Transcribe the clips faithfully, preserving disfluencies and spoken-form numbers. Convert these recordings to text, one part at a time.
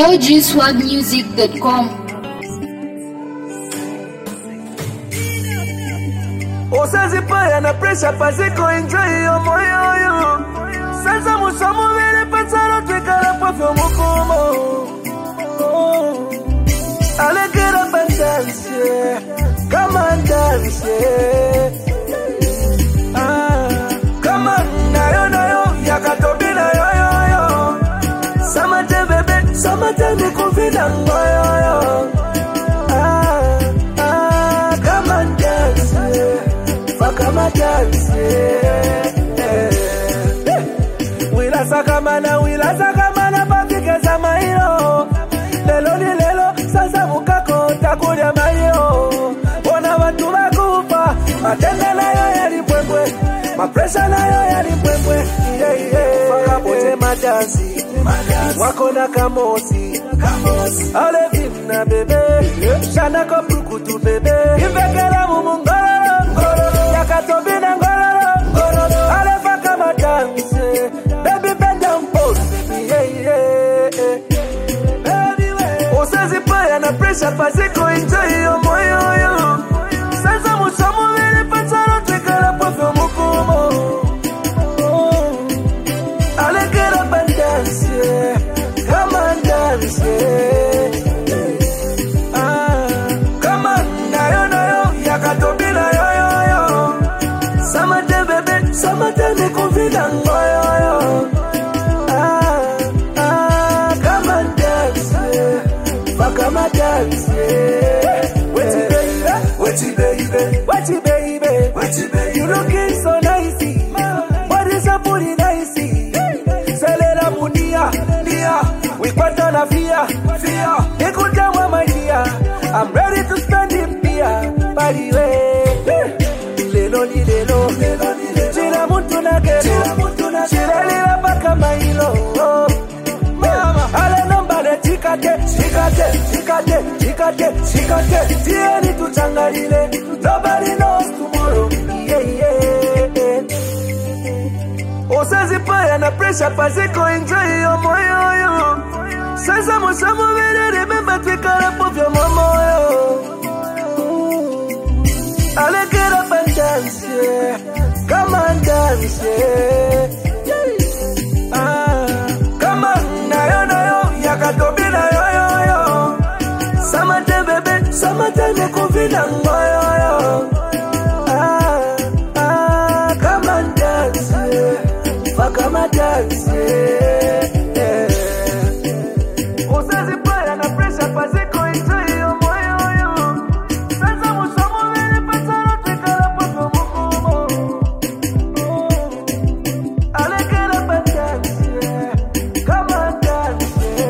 L G swag music dot com. Usazipaya na pressure paziko enjoy yo moyo yo. Sasa musomo vile patsaro twekala pafyo mukumo. Alekera bandanse, come and dance. Ah, come on, nayo nayo, yakatobina yo yo yo. Samate bebe, samate nikuvina ngoyo yo. Ah, ah, come and dance, come and dance. Wila sakamana, wila sakamana, pafike samairo. Lelo ni lelo, sasa mukako takulia mayo. Ona watu wakufa, matenda nayo yalipwepwe, mapresha nayo yalipwepwe. Yeah, yeah. Fakapote madansi, wako na kamosi, ale vina bebe, shana koprukutu bebe. Ifekela mumungoro, yakatobina ngoro, ale faka madansi, baby bend down pose, yeah, yeah, yeah. Usazipaya na pressure paziko enjoy yo moyo yo. Sasa musomo vile patsaro twekala pafyo mukumo. Alekera bandanse, come and dance. Ah, come on, nayo nayo, yakatobina yo yo yo. Samate bebe, samate nikuvina ngoyo yo. Ah, ah, come and dance. Come and dance, yeah. Wetty baby, wetty baby, wetty baby, wetty baby. You looking so nicey, what is a booty nicey? Selena munia, dia, we pata na fear, fear. Ikuta wa my dear, I'm ready to stand in fear. Body way, lelo ni lelo, lelo ni lelo. Chila muntu na kero, chila muntu na chila lila baka mailo. Mama, ale namba le chikate, chikate, chikate, chikate, chikate. Tieni tuchangalile, nobody knows tomorrow. Yeah, yeah, yeah. Usazipaya na pressure paziko enjoy yo moyo yo. Sasa musomo vile remember twekala pofyo moyo. Alekera bandanse, come and dance. Yakatobina yo yo yo. Samate bebe, samate nikuvina ngoyo yo. Ah, ah, come and dance, come and dance. Usazipaya na pressure paziko enjoy yo moyo yo. Sasa musomo vile patsaro twekala pafyo mukumo. Alekera bandanse, come and dance.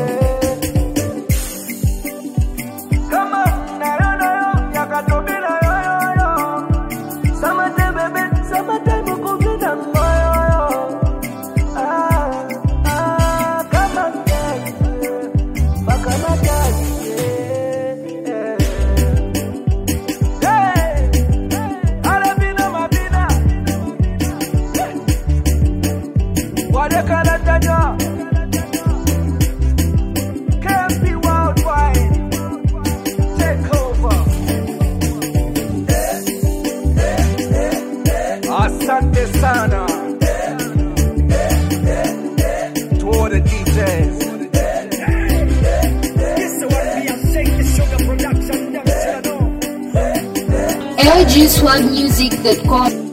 Asante sana to all the D Js. L G swag music dot com.